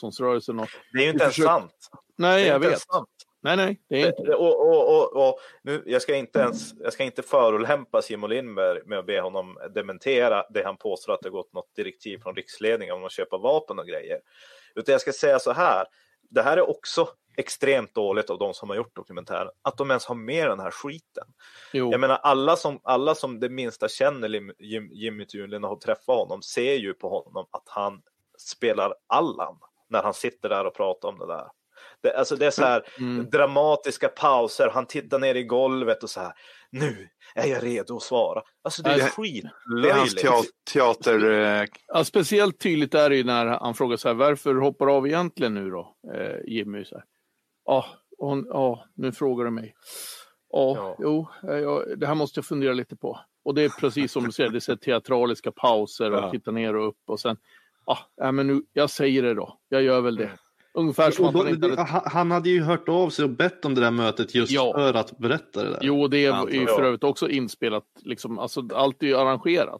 motståndsrörelsen. Och det är ju inte ens sant. Nej, jag vet. Nej, det är inte. Och nu, jag ska inte förolämpa Simon Lindberg med att be honom dementera det han påstår att det gått något direktiv från riksledningen om att köpa vapen och grejer. Utan jag ska säga så här, det här är också extremt dåligt av de som har gjort dokumentären, att de ens har med den här skiten. Jo. Jag menar, alla som det minsta känner Jimmy Tunlin och har träffat honom ser ju på honom att han spelar Allan när han sitter där och pratar om det där. Det är så här dramatiska pauser, han tittar ner i golvet och så här, nu är jag redo att svara. Alltså det är skit. Det är hans teater. Ja, speciellt tydligt är det ju när han frågar så här, varför hoppar du av egentligen nu då, Jimmy? Så här. Nu frågar du mig. Det här måste jag fundera lite på. Och det är precis som du säger, det är så teatraliska pauser och titta ner och upp och sen, men nu, jag säger det då, jag gör väl det. Ungefär som han hade ju hört av sig och bett om det där mötet just för att berätta det där. Jo, det är ju för övrigt också inspelat. Liksom, alltså, allt är ju arrangerat.